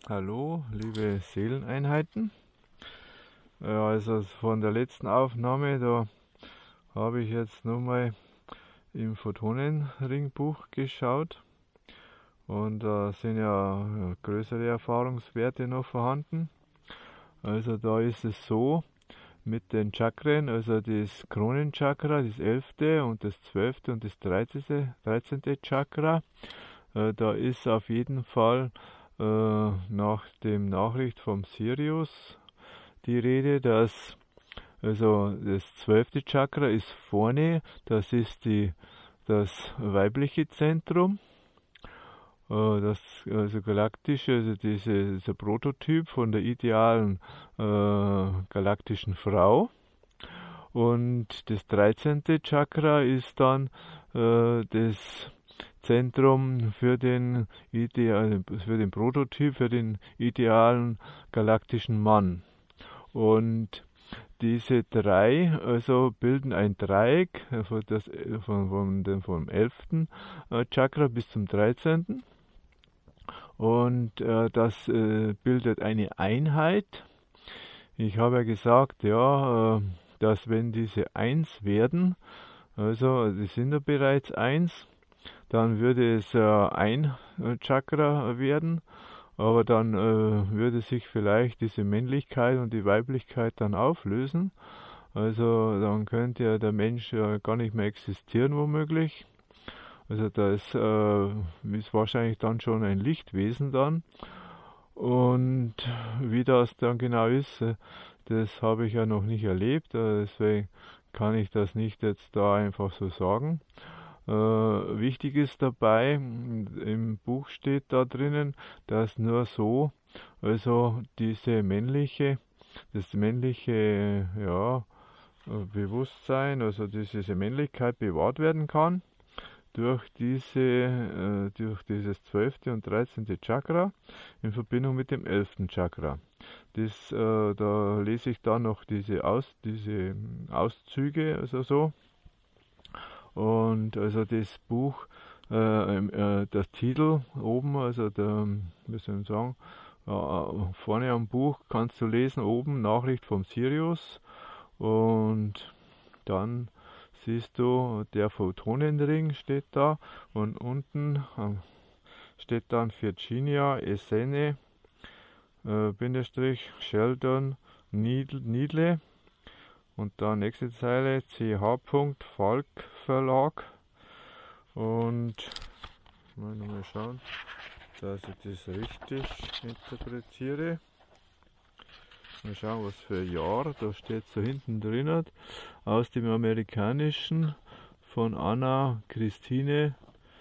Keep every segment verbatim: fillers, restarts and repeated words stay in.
Hallo, liebe Seeleneinheiten. Ja, also von der letzten Aufnahme, da habe ich jetzt nochmal im Photonenringbuch geschaut und da sind ja, ja größere Erfahrungswerte noch vorhanden. Also da ist es so mit den Chakren, also das Kronenchakra, das elfte und das zwölfte und das dreizehnte, dreizehnte Chakra, äh, da ist auf jeden Fall äh, nach dem Nachricht vom Sirius die Rede, dass also das zwölfte Chakra ist vorne, das ist die, das weibliche Zentrum, äh, das also galaktische, also diese, dieser Prototyp von der idealen äh, galaktischen Frau. Und das dreizehnte Chakra ist dann äh, das Zentrum für den ideal, für den Prototyp, für den idealen galaktischen Mann. Und diese drei also bilden ein Dreieck von das, von, von dem, vom elften Chakra bis zum dreizehnten. Und äh, das äh, bildet eine Einheit. Ich habe ja gesagt, ja, äh, dass wenn diese eins werden, also die sind ja bereits eins, dann würde es äh, ein Chakra werden. Aber dann äh, würde sich vielleicht diese Männlichkeit und die Weiblichkeit dann auflösen. Also dann könnte ja der Mensch ja gar nicht mehr existieren womöglich. Also das äh, ist wahrscheinlich dann schon ein Lichtwesen dann. Und wie das dann genau ist, äh, das habe ich ja noch nicht erlebt. Äh, deswegen kann ich das nicht jetzt da einfach so sagen. Äh, wichtig ist dabei, im Buch steht da drinnen, dass nur so, also diese männliche, das männliche, ja, Bewusstsein, also diese Männlichkeit bewahrt werden kann durch diese, äh, durch dieses zwölfte und dreizehnte Chakra in Verbindung mit dem elften Chakra. Das, äh, da lese ich dann noch diese, Aus, diese Auszüge, also so. Und also das Buch, äh, äh, der Titel oben, also der, wie soll ich sagen, äh, vorne am Buch kannst du lesen, oben Nachricht vom Sirius und dann siehst du, der Photonenring steht da und unten äh, steht dann Virginia Essene, äh, Bindestrich Sheldon Needle. Und dann nächste Zeile, C H. Falk Verlag. Und mal nochmal schauen, dass ich das richtig interpretiere. Mal schauen, was für ein Jahr. Da steht so hinten drin, aus dem Amerikanischen von Anna Christine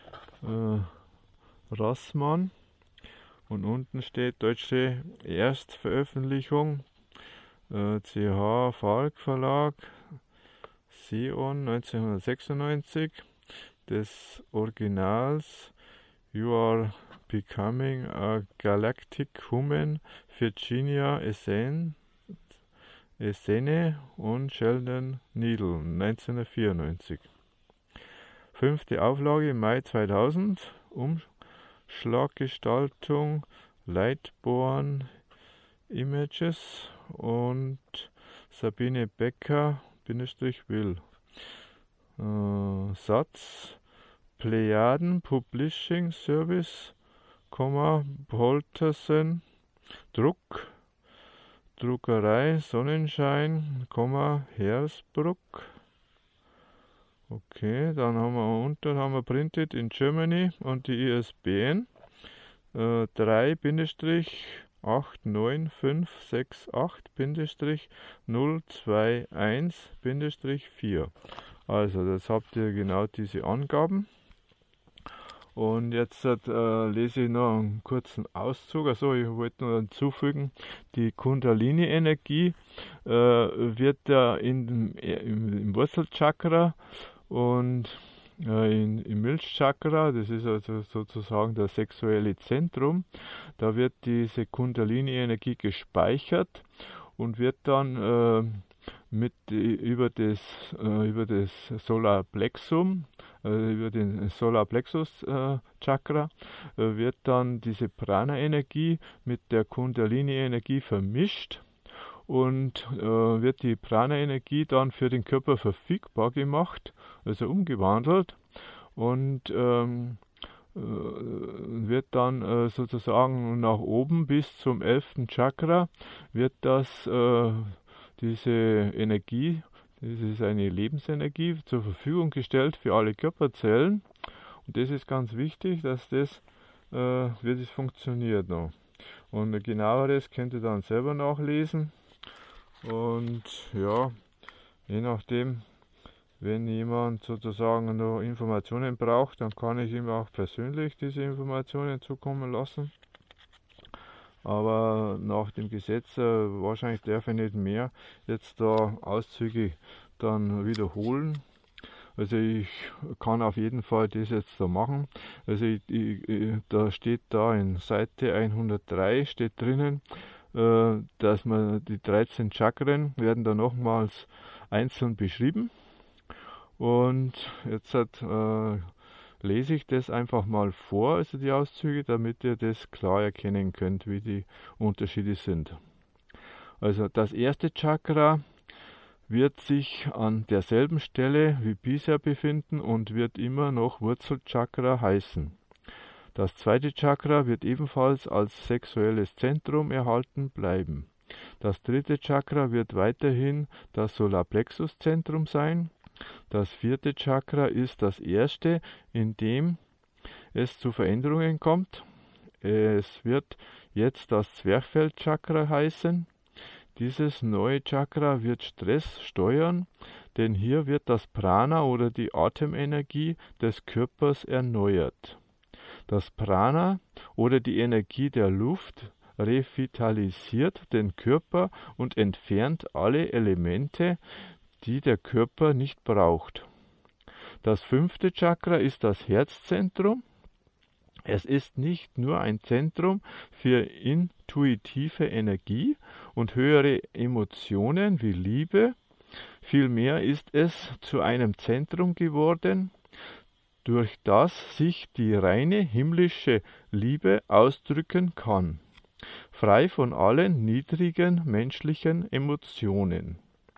äh, Rassmann. Und unten steht deutsche Erstveröffentlichung. C H. Falk Verlag, Sion neunzehnhundertsechsundneunzig, des Originals You Are Becoming a Galactic Human, Virginia Essene, Essene und Sheldon Needle neunzehnhundertvierundneunzig. Fünfte Auflage Mai zweitausend, Umschlaggestaltung Lightborn Images und Sabine Becker-Will. Äh, Satz Plejaden Publishing Service, Poltersen Druck, Druckerei Sonnenschein, Hersbruck. Okay, dann haben wir unten haben wir Printed in Germany und die I S B N äh, drei acht neun fünf sechs acht null zwei eins vier. Also, das habt ihr genau diese Angaben. Und jetzt äh, lese ich noch einen kurzen Auszug. Also, ich wollte nur hinzufügen, die Kundalini-Energie äh, wird ja in, im, im Wurzelchakra und In, im Milzchakra, das ist also sozusagen das sexuelle Zentrum, da wird diese Kundalini-Energie gespeichert und wird dann äh, mit, über, das, äh, über das Solarplexum äh, über den Solarplexus äh, Chakra, äh, wird dann diese Prana-Energie mit der Kundalini-Energie vermischt und äh, wird die Prana-Energie dann für den Körper verfügbar gemacht, also umgewandelt und ähm, äh, wird dann äh, sozusagen nach oben bis zum elften Chakra wird das äh, diese Energie, das ist eine Lebensenergie, zur Verfügung gestellt für alle Körperzellen. Und das ist ganz wichtig, dass das, äh, wie das funktioniert noch. Und genaueres könnt ihr dann selber nachlesen. Und ja, je nachdem, wenn jemand sozusagen noch Informationen braucht, dann kann ich ihm auch persönlich diese Informationen zukommen lassen. Aber nach dem Gesetz äh, wahrscheinlich darf ich nicht mehr jetzt da Auszüge dann wiederholen. Also ich kann auf jeden Fall das jetzt da machen. Also ich, ich, da steht da in Seite hundertdrei steht drinnen, äh, dass man die dreizehn Chakren werden da nochmals einzeln beschrieben. Und jetzt hat, äh, lese ich das einfach mal vor, also die Auszüge, damit ihr das klar erkennen könnt, wie die Unterschiede sind. Also das erste Chakra wird sich an derselben Stelle wie bisher befinden und wird immer noch Wurzelchakra heißen. Das zweite Chakra wird ebenfalls als sexuelles Zentrum erhalten bleiben. Das dritte Chakra wird weiterhin das Solarplexuszentrum sein. Das vierte Chakra ist das erste, in dem es zu Veränderungen kommt. Es wird jetzt das Zwerchfellchakra heißen. Dieses neue Chakra wird Stress steuern, denn hier wird das Prana oder die Atemenergie des Körpers erneuert. Das Prana oder die Energie der Luft revitalisiert den Körper und entfernt alle Elemente, die der Körper nicht braucht. Das fünfte Chakra ist das Herzzentrum. Es ist nicht nur ein Zentrum für intuitive Energie und höhere Emotionen wie Liebe, vielmehr ist es zu einem Zentrum geworden, durch das sich die reine himmlische Liebe ausdrücken kann, frei von allen niedrigen menschlichen Emotionen.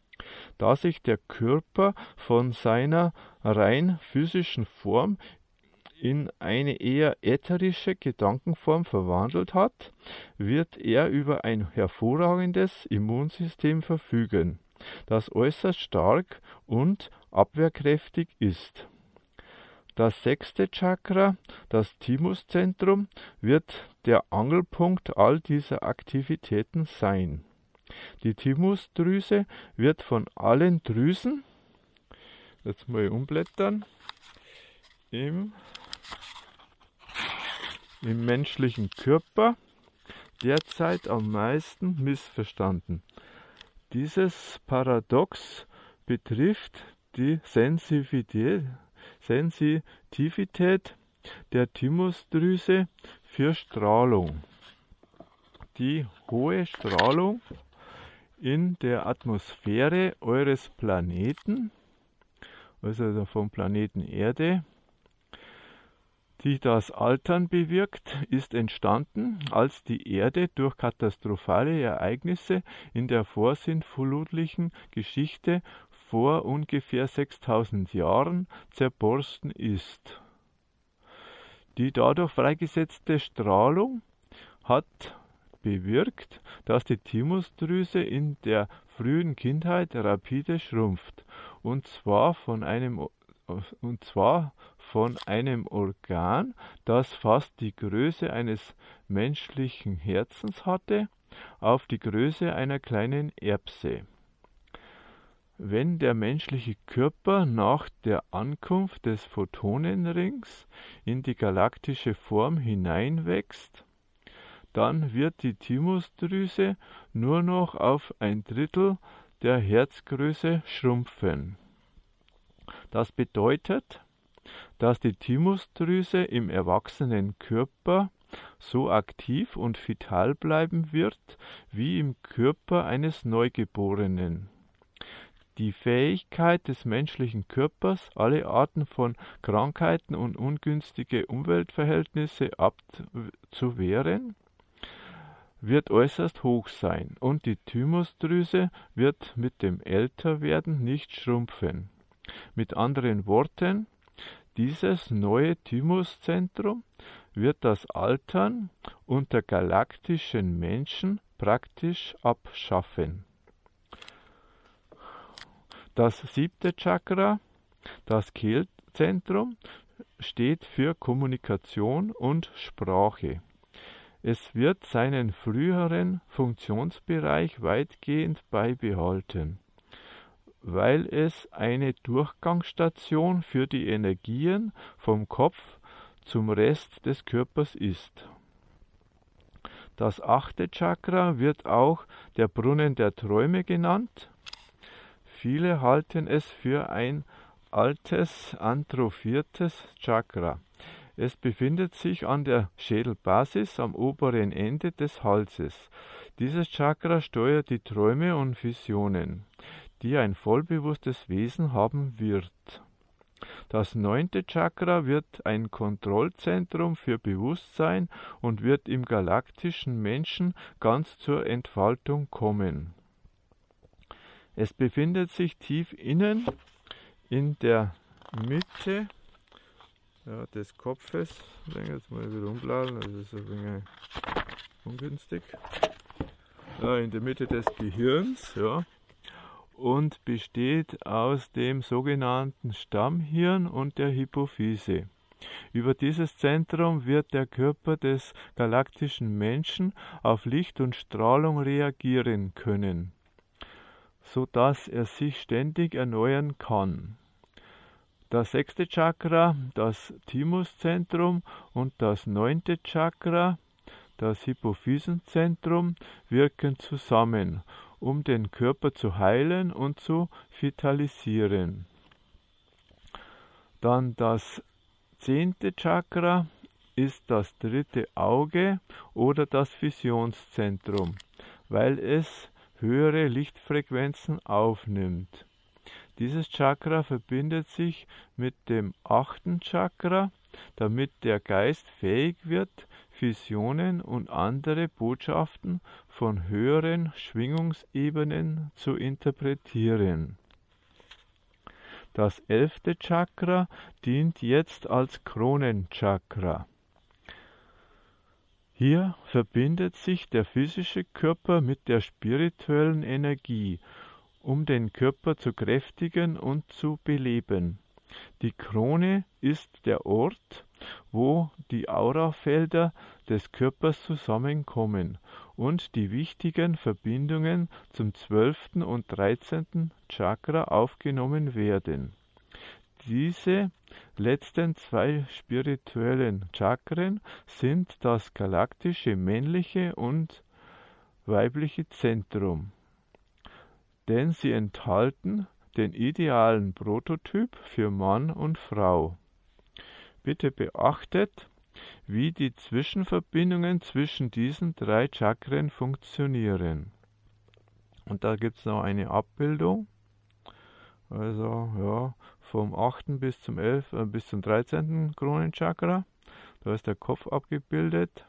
Da sich der Körper von seiner rein physischen Form in eine eher ätherische Gedankenform verwandelt hat, wird er über ein hervorragendes Immunsystem verfügen, das äußerst stark und abwehrkräftig ist. Das sechste Chakra, das Thymuszentrum, wird der Angelpunkt all dieser Aktivitäten sein. Die Thymusdrüse wird von allen Drüsen, jetzt mal umblättern, im, im menschlichen Körper derzeit am meisten missverstanden. Dieses Paradox betrifft die Sensitivität, Sensitivität der Thymusdrüse für Strahlung. Die hohe Strahlung in der Atmosphäre eures Planeten, also vom Planeten Erde, die das Altern bewirkt, ist entstanden, als die Erde durch katastrophale Ereignisse in der vorsintflutlichen Geschichte vor ungefähr sechstausend Jahren zerborsten ist. Die dadurch freigesetzte Strahlung hat bewirkt, dass die Thymusdrüse in der frühen Kindheit rapide schrumpft, und zwar von einem und zwar von einem Organ, das fast die Größe eines menschlichen Herzens hatte, auf die Größe einer kleinen Erbse. Wenn der menschliche Körper nach der Ankunft des Photonenrings in die galaktische Form hineinwächst, dann wird die Thymusdrüse nur noch auf ein Drittel der Herzgröße schrumpfen. Das bedeutet, dass die Thymusdrüse im erwachsenen Körper so aktiv und vital bleiben wird wie im Körper eines Neugeborenen. die Fähigkeit des menschlichen Körpers, alle Arten von Krankheiten und ungünstige Umweltverhältnisse abzuwehren, wird äußerst hoch sein und die Thymusdrüse wird mit dem Älterwerden nicht schrumpfen. Mit anderen Worten, dieses neue Thymuszentrum wird das Altern unter galaktischen Menschen praktisch abschaffen. Das siebte Chakra, das Kehlzentrum, steht für Kommunikation und Sprache. Es wird seinen früheren Funktionsbereich weitgehend beibehalten, weil es eine Durchgangsstation für die Energien vom Kopf zum Rest des Körpers ist. Das achte Chakra wird auch der Brunnen der Träume genannt. Viele halten es für ein altes, atrophiertes Chakra. Es befindet sich an der Schädelbasis am oberen Ende des Halses. Dieses Chakra steuert die Träume und Visionen, die ein vollbewusstes Wesen haben wird. Das neunte Chakra wird ein Kontrollzentrum für Bewusstsein und wird im galaktischen Menschen ganz zur Entfaltung kommen. Es befindet sich tief innen in der Mitte ja, des Kopfes. Ich denke, jetzt mal wieder umblasen, das ist ein wenig ungünstig. Ja, in der Mitte des Gehirns, ja, und besteht aus dem sogenannten Stammhirn und der Hypophyse. Über dieses Zentrum wird der Körper des galaktischen Menschen auf Licht und Strahlung reagieren können, sodass er sich ständig erneuern kann. Das sechste Chakra, das Thymuszentrum, und das neunte Chakra, das Hypophysenzentrum, wirken zusammen, um den Körper zu heilen und zu vitalisieren. Dann das zehnte Chakra ist das dritte Auge oder das Visionszentrum, weil es höhere Lichtfrequenzen aufnimmt. Dieses Chakra verbindet sich mit dem achten Chakra, damit der Geist fähig wird, Visionen und andere Botschaften von höheren Schwingungsebenen zu interpretieren. Das elfte Chakra dient jetzt als Kronenchakra. Hier verbindet sich der physische Körper mit der spirituellen Energie, um den Körper zu kräftigen und zu beleben. Die Krone ist der Ort, wo die Aurafelder des Körpers zusammenkommen und die wichtigen Verbindungen zum zwölften und dreizehnten Chakra aufgenommen werden. Diese letzten zwei spirituellen Chakren sind das galaktische männliche und weibliche Zentrum, denn sie enthalten den idealen Prototyp für Mann und Frau. Bitte beachtet, wie die Zwischenverbindungen zwischen diesen drei Chakren funktionieren. Und da gibt es noch eine Abbildung. Also ja, vom achten bis zum elften äh, bis zum dreizehnten Kronenchakra. Da ist der Kopf abgebildet.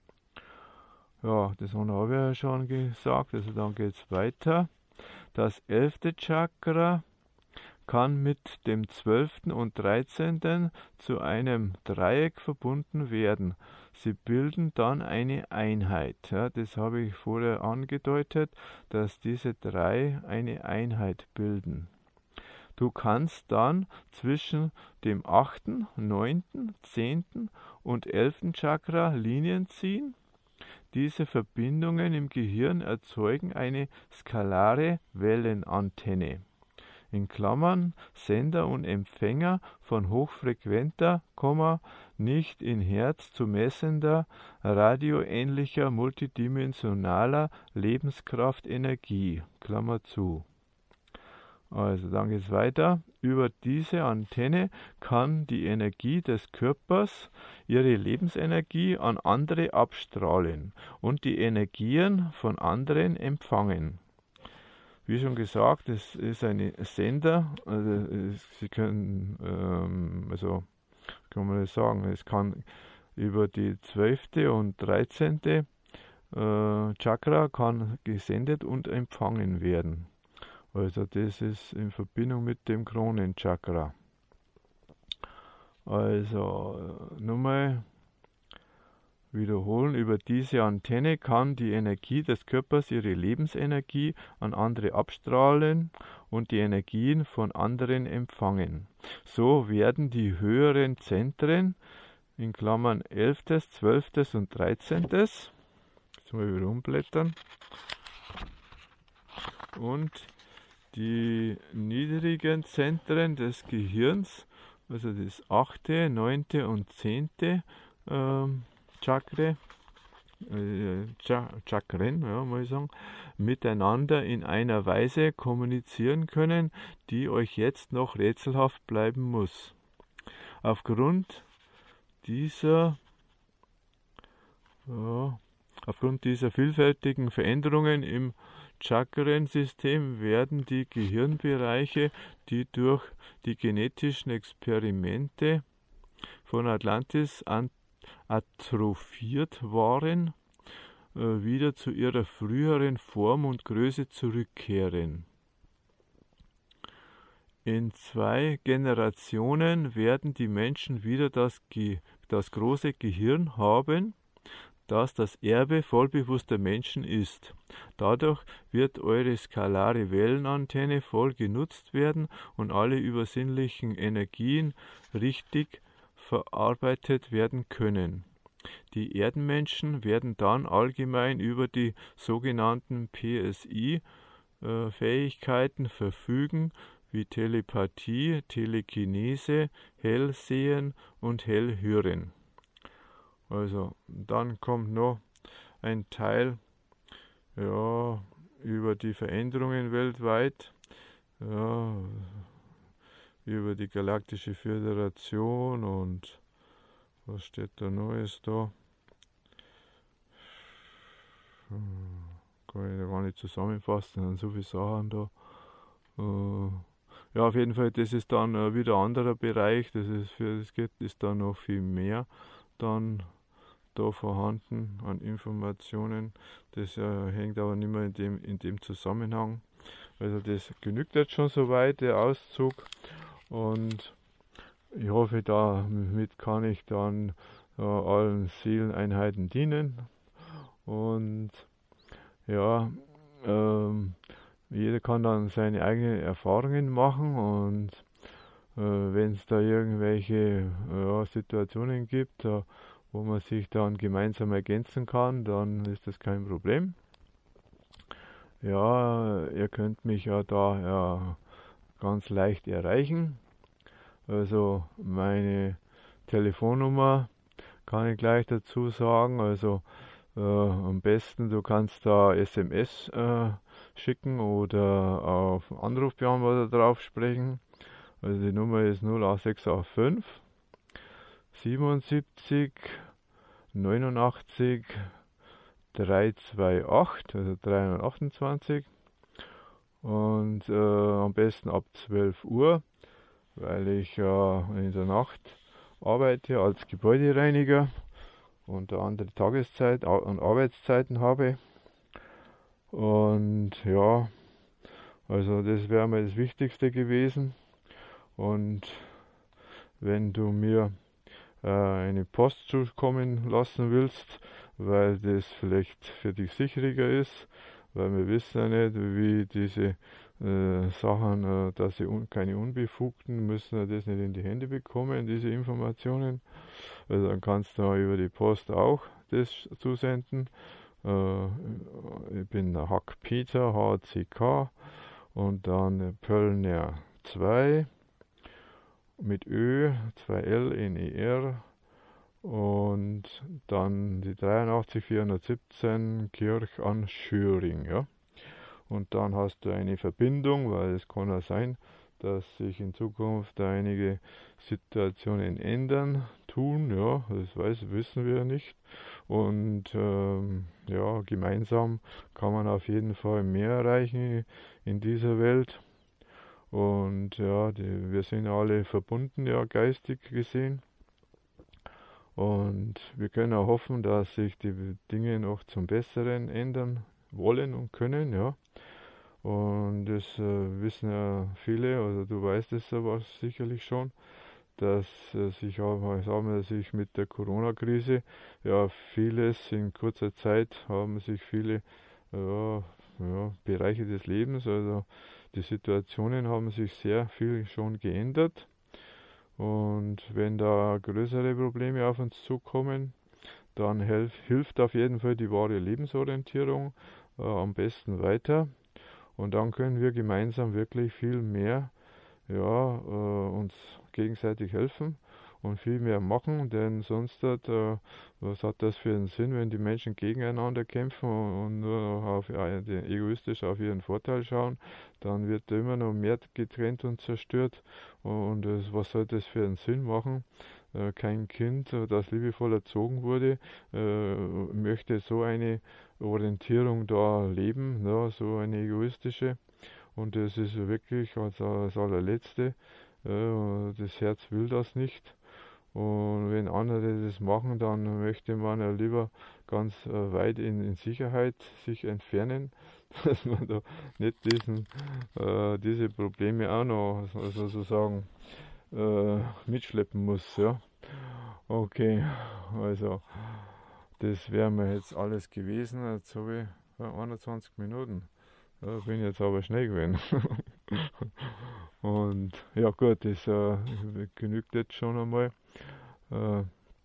Ja, das habe ich ja schon gesagt. Also dann geht es weiter. Das elfte Chakra kann mit dem zwölften und dreizehnten zu einem Dreieck verbunden werden. Sie bilden dann eine Einheit. Ja, das habe ich vorher angedeutet, dass diese drei eine Einheit bilden. Du kannst dann zwischen dem achten, neunten, zehnten und elften Chakra Linien ziehen. Diese Verbindungen im Gehirn erzeugen eine skalare Wellenantenne. In Klammern Sender und Empfänger von hochfrequenter, nicht in Hertz zu messender, radioähnlicher, multidimensionaler Lebenskraftenergie. Klammer zu. Also dann geht es weiter. Über diese Antenne kann die Energie des Körpers ihre Lebensenergie an andere abstrahlen und die Energien von anderen empfangen. wie schon gesagt, es ist ein Sender, also es, Sie können, ähm, also kann man das sagen, es kann über die zwölfte und dreizehnte Äh, Chakra kann gesendet und empfangen werden. Also das ist in Verbindung mit dem Kronenchakra. Also äh, nochmal wiederholen, über diese Antenne kann die Energie des Körpers ihre Lebensenergie an andere abstrahlen und die Energien von anderen empfangen. So werden die höheren Zentren, in Klammern elftes, zwölftes und dreizehntes, jetzt mal wieder umblättern, und die niedrigen Zentren des Gehirns, also das achte, neunte und zehnte ähm, Chakra, äh, Chakren, ja, muss ich sagen, miteinander in einer Weise kommunizieren können, die euch jetzt noch rätselhaft bleiben muss. Aufgrund dieser ja, aufgrund dieser vielfältigen Veränderungen im Chakrensystem werden die Gehirnbereiche, die durch die genetischen Experimente von Atlantis atrophiert waren, wieder zu ihrer früheren Form und Größe zurückkehren. In zwei Generationen werden die Menschen wieder das, Ge- das große Gehirn haben, das das Erbe vollbewusster Menschen ist. Dadurch wird eure skalare Wellenantenne voll genutzt werden und alle übersinnlichen Energien richtig verarbeitet werden können. Die Erdenmenschen werden dann allgemein über die sogenannten P S I-Fähigkeiten verfügen, wie Telepathie, Telekinese, Hellsehen und Hellhören. Also dann kommt noch ein Teil ja, über die Veränderungen weltweit, ja, über die Galaktische Föderation und was steht da Neues da? Kann ich da gar nicht zusammenfassen, sind so viele Sachen da. Ja, auf jeden Fall, das ist dann wieder ein anderer Bereich, das ist für das geht, ist dann noch viel mehr dann da vorhanden an Informationen. Das äh, hängt aber nicht mehr in dem, in dem Zusammenhang. Also das genügt jetzt schon soweit, der Auszug. Und ich hoffe, damit kann ich dann äh, allen Seeleneinheiten dienen. Und ja, ähm, jeder kann dann seine eigenen Erfahrungen machen und äh, wenn es da irgendwelche ja, Situationen gibt, äh, wo man sich dann gemeinsam ergänzen kann, dann ist das kein Problem. Ja, ihr könnt mich ja da ja ganz leicht erreichen. Also meine Telefonnummer kann ich gleich dazu sagen. Also äh, am besten du kannst da S M S äh, schicken oder auf Anrufbeantworter drauf sprechen. Also die Nummer ist null acht sechs acht fünf siebenundsiebzig neunundachtzig dreihundertachtundzwanzig, also dreihundertachtundzwanzig, und äh, am besten ab zwölf Uhr, weil ich ja äh, in der Nacht arbeite als Gebäudereiniger und andere Tageszeit und Arbeitszeiten habe. Und ja, also das wäre mir das Wichtigste gewesen. Und wenn du mir äh, eine Post zukommen lassen willst, weil das vielleicht für dich sicherer ist, weil wir wissen ja nicht, wie diese äh, Sachen, äh, dass sie un keine Unbefugten müssen ja das nicht in die Hände bekommen, diese Informationen. Also dann kannst du über die Post auch das zusenden. Äh, ich bin der Hack Peter, H C K, und dann Pöllner zwei mit Ö, zwei L, N E R, und dann die dreiundachtzig vierhundertsiebzehn Kirch an Schöring, ja. Und dann hast du eine Verbindung, weil es kann ja sein, dass sich in Zukunft einige Situationen ändern tun. Ja, das weiß, wissen wir nicht. Und ähm, ja, gemeinsam kann man auf jeden Fall mehr erreichen in dieser Welt. Und ja, die, wir sind alle verbunden, ja, geistig gesehen. Und wir können auch hoffen, dass sich die Dinge noch zum Besseren ändern wollen und können, ja. Und das äh, wissen ja viele, also du weißt es aber sicherlich schon, dass äh, sich auch mal sagen wir, sich mit der Corona-Krise ja vieles in kurzer Zeit haben sich viele ja, ja, Bereiche des Lebens, also die Situationen haben sich sehr viel schon geändert. Und wenn da größere Probleme auf uns zukommen, dann helf, hilft auf jeden Fall die wahre Lebensorientierung äh, am besten weiter. Und dann können wir gemeinsam wirklich viel mehr ja, äh, uns gegenseitig helfen und viel mehr machen, denn sonst hat, äh, was hat das für einen Sinn, wenn die Menschen gegeneinander kämpfen und nur auf, äh, egoistisch auf ihren Vorteil schauen, dann wird immer noch mehr getrennt und zerstört und äh, was soll das für einen Sinn machen? Äh, kein Kind, das liebevoll erzogen wurde, äh, möchte so eine Orientierung da leben, ja, so eine egoistische. Und das ist wirklich als, als allerletzte. Äh, das Herz will das nicht. Und wenn andere das machen, dann möchte man ja lieber ganz äh, weit in, in Sicherheit sich entfernen, dass man da nicht diesen, äh, diese Probleme auch noch also sozusagen äh, mitschleppen muss. Ja. Okay, also das wäre mir jetzt alles gewesen. Jetzt habe ich äh, einundzwanzig Minuten. Ja, bin jetzt aber schnell gewesen. Und ja gut, das äh, genügt jetzt schon einmal. Äh,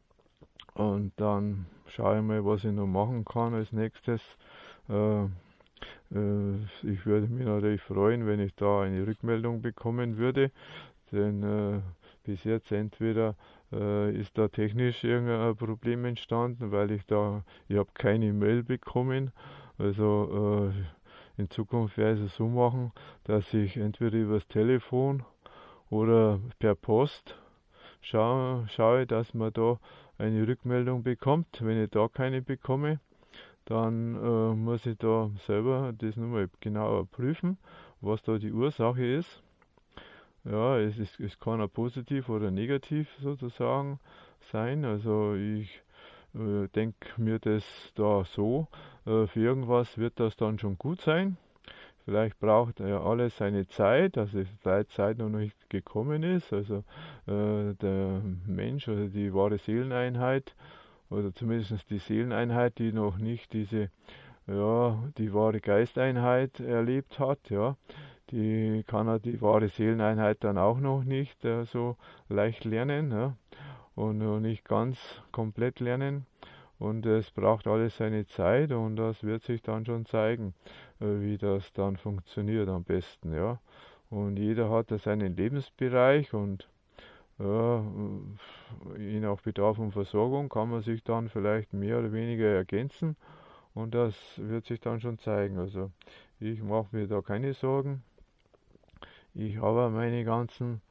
und dann schaue ich mal, was ich noch machen kann als nächstes. Äh, äh, ich würde mich natürlich freuen, wenn ich da eine Rückmeldung bekommen würde, denn äh, bis jetzt entweder äh, ist da technisch irgendein Problem entstanden, weil ich da, ich habe keine Mail bekommen. Also äh, in Zukunft werde ich es so machen, dass ich entweder übers Telefon oder per Post schaue, schaue, dass man da eine Rückmeldung bekommt. Wenn ich da keine bekomme, dann äh, muss ich da selber das nochmal genauer prüfen, was da die Ursache ist. Ja, es, ist, es kann auch positiv oder negativ sozusagen sein. Also ich äh, denke mir das da so, äh, für irgendwas wird das dann schon gut sein. Vielleicht braucht ja alles seine Zeit, also die Zeit noch nicht gekommen ist. Also äh, der Mensch oder die wahre Seeleneinheit oder zumindest die Seeleneinheit, die noch nicht diese, ja, die wahre Geisteinheit erlebt hat, ja, die kann er die wahre Seeleneinheit dann auch noch nicht äh, so leicht lernen, ja, und noch nicht ganz komplett lernen. Und es braucht alles seine Zeit und das wird sich dann schon zeigen, äh, wie das dann funktioniert am besten, ja. Und jeder hat da seinen Lebensbereich und ja, je nach Bedarf und Versorgung kann man sich dann vielleicht mehr oder weniger ergänzen und das wird sich dann schon zeigen. Also ich mache mir da keine Sorgen. Ich habe meine ganzen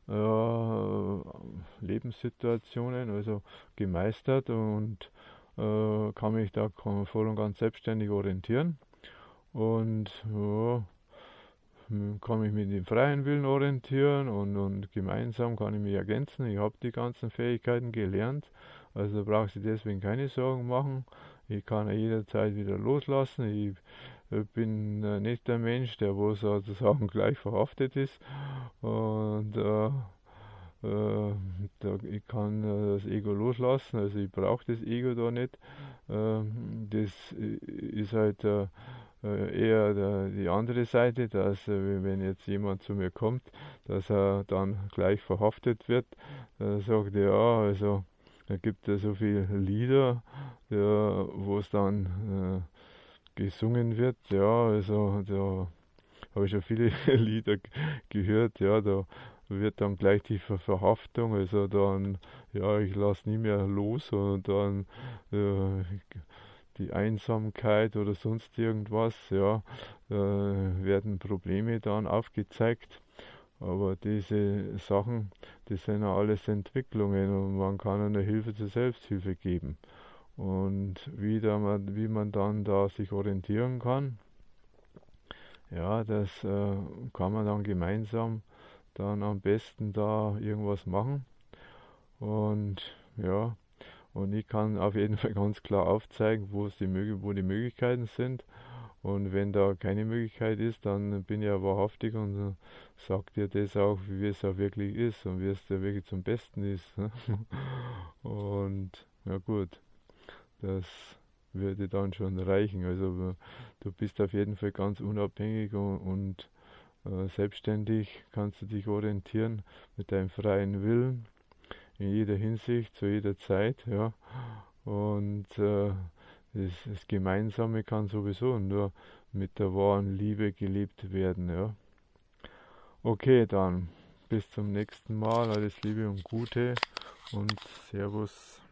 äh, Lebenssituationen also gemeistert und äh, kann mich da voll und ganz selbstständig orientieren und ja, kann mich mit dem freien Willen orientieren und, und gemeinsam kann ich mich ergänzen. Ich habe die ganzen Fähigkeiten gelernt, also brauche ich deswegen keine Sorgen machen. Ich kann jederzeit wieder loslassen. Ich bin nicht der Mensch, der wo sozusagen gleich verhaftet ist. Und äh, äh, da, ich kann äh, das Ego loslassen, also ich brauche das Ego da nicht. Äh, das ist halt äh, eher der, die andere Seite, dass äh, wenn jetzt jemand zu mir kommt, dass er dann gleich verhaftet wird. Da sagt er, ja, also da gibt es so viele Lieder, ja, wo es dann äh, gesungen wird. Ja, also da habe ich schon viele Lieder gehört. Ja, da wird dann gleich die Ver Verhaftung. Also dann, ja, ich lasse nie mehr los und dann äh, die Einsamkeit oder sonst irgendwas. Ja, äh, werden Probleme dann aufgezeigt. Aber diese Sachen, das sind ja alles Entwicklungen und man kann eine Hilfe zur Selbsthilfe geben. Und wie, da man, wie man dann da sich orientieren kann, ja, das äh, kann man dann gemeinsam dann am besten da irgendwas machen. Und ja, und ich kann auf jeden Fall ganz klar aufzeigen, wo es die, wo die Möglichkeiten sind. Und wenn da keine Möglichkeit ist, dann bin ich ja wahrhaftig und sag dir das auch, wie es auch wirklich ist und wie es da wirklich zum Besten ist. Und ja gut, das würde dann schon reichen. Also du bist auf jeden Fall ganz unabhängig und, und äh, selbstständig kannst du dich orientieren mit deinem freien Willen in jeder Hinsicht, zu jeder Zeit, ja. Und äh, das, das Gemeinsame kann sowieso nur mit der wahren Liebe gelebt werden, ja. Okay, dann bis zum nächsten Mal. Alles Liebe und Gute und Servus.